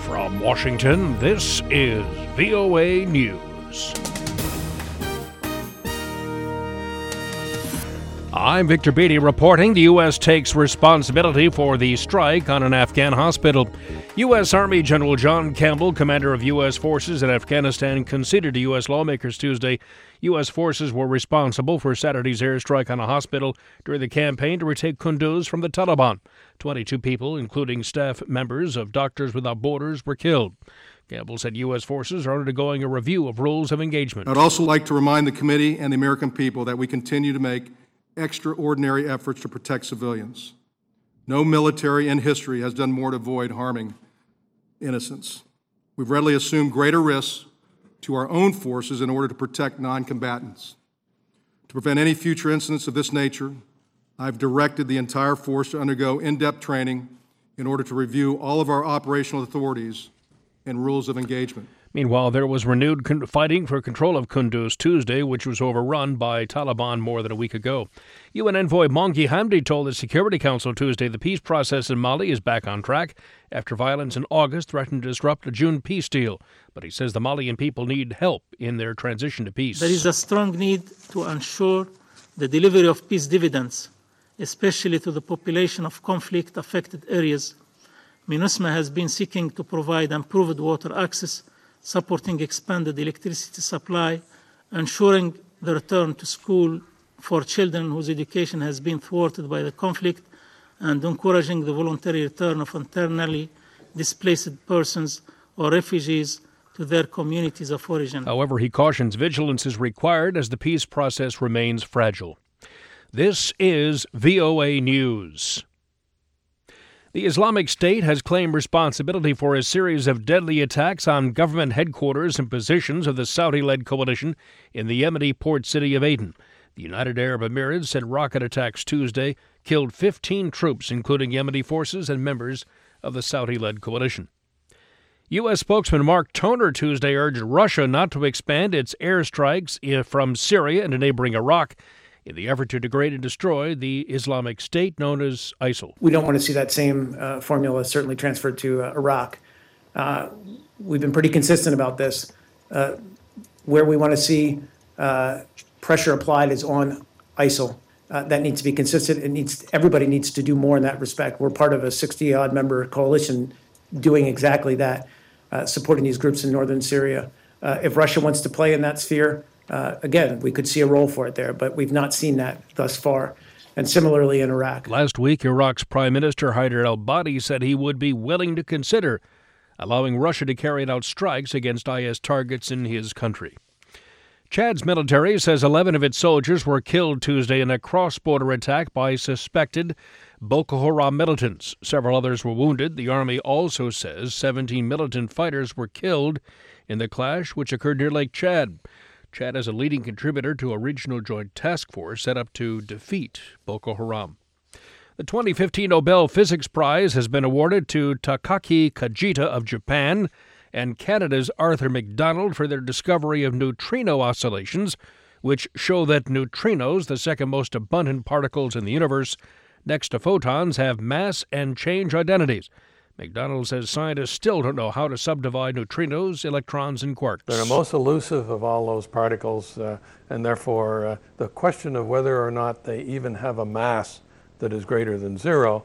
From Washington, this is VOA News. I'm Victor Beatty reporting the U.S. takes responsibility for the strike on an Afghan hospital. U.S. Army General John Campbell, commander of U.S. forces in Afghanistan, conceded to U.S. lawmakers Tuesday U.S. forces were responsible for Saturday's airstrike on a hospital during the campaign to retake Kunduz from the Taliban. 22 people, including staff members of Doctors Without Borders, were killed. Campbell said U.S. forces are undergoing a review of rules of engagement. I'd also like to remind the committee and the American people that we continue to make extraordinary efforts to protect civilians. No military in history has done more to avoid harming innocents. We've readily assumed greater risks to our own forces in order to protect non-combatants. To prevent any future incidents of this nature, I've directed the entire force to undergo in-depth training in order to review all of our operational authorities and rules of engagement. Meanwhile, there was renewed fighting for control of Kunduz Tuesday, which was overrun by Taliban more than a week ago. UN envoy Mongi Hamdi told the Security Council Tuesday the peace process in Mali is back on track after violence in August threatened to disrupt a June peace deal. But he says the Malian people need help in their transition to peace. There is a strong need to ensure the delivery of peace dividends, especially to the population of conflict-affected areas. MINUSMA has been seeking to provide improved water access, supporting expanded electricity supply, ensuring the return to school for children whose education has been thwarted by the conflict, and encouraging the voluntary return of internally displaced persons or refugees to their communities of origin. However, he cautions vigilance is required as the peace process remains fragile. This is VOA News. The Islamic State has claimed responsibility for a series of deadly attacks on government headquarters and positions of the Saudi-led coalition in the Yemeni port city of Aden. The United Arab Emirates said rocket attacks Tuesday killed 15 troops, including Yemeni forces and members of the Saudi-led coalition. U.S. spokesman Mark Toner Tuesday urged Russia not to expand its airstrikes from Syria into neighboring Iraq in the effort to degrade and destroy the Islamic State known as ISIL. We don't want to see that same formula certainly transferred to Iraq. We've been pretty consistent about this. Where we want to see pressure applied is on ISIL. That needs to be consistent. Everybody needs to do more in that respect. We're part of a 60-odd member coalition doing exactly that, supporting these groups in northern Syria. If Russia wants to play in that sphere, again, we could see a role for it there, but we've not seen that thus far. And similarly in Iraq. Last week, Iraq's Prime Minister Haider al-Abadi said he would be willing to consider allowing Russia to carry out strikes against IS targets in his country. Chad's military says 11 of its soldiers were killed Tuesday in a cross-border attack by suspected Boko Haram militants. Several others were wounded. The army also says 17 militant fighters were killed in the clash, which occurred near Lake Chad. Chad is a leading contributor to a regional joint task force set up to defeat Boko Haram. The 2015 Nobel Physics Prize has been awarded to Takaaki Kajita of Japan and Canada's Arthur MacDonald for their discovery of neutrino oscillations, which show that neutrinos, the second most abundant particles in the universe, next to photons, have mass and change identities. MacDonald says scientists still don't know how to subdivide neutrinos, electrons, and quarks. They're the most elusive of all those particles, and therefore the question of whether or not they even have a mass that is greater than zero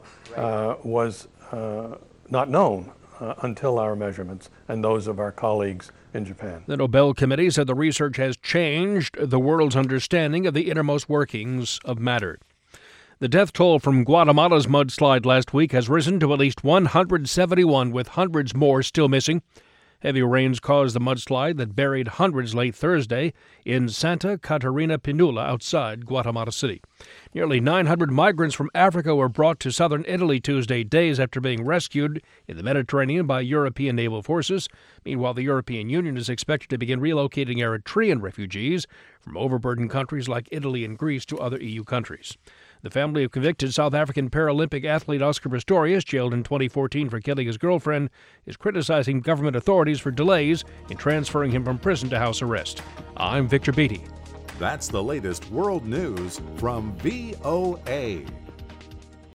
was not known until our measurements and those of our colleagues in Japan. The Nobel Committee said the research has changed the world's understanding of the innermost workings of matter. The death toll from Guatemala's mudslide last week has risen to at least 171, with hundreds more still missing. Heavy rains caused the mudslide that buried hundreds late Thursday in Santa Catarina Pinula outside Guatemala City. Nearly 900 migrants from Africa were brought to southern Italy Tuesday, days after being rescued in the Mediterranean by European naval forces. Meanwhile, the European Union is expected to begin relocating Eritrean refugees from overburdened countries like Italy and Greece to other EU countries. The family of convicted South African Paralympic athlete Oscar Pistorius, jailed in 2014 for killing his girlfriend, is criticizing government authorities for delays in transferring him from prison to house arrest. I'm Victor Beatty. That's the latest world news from VOA.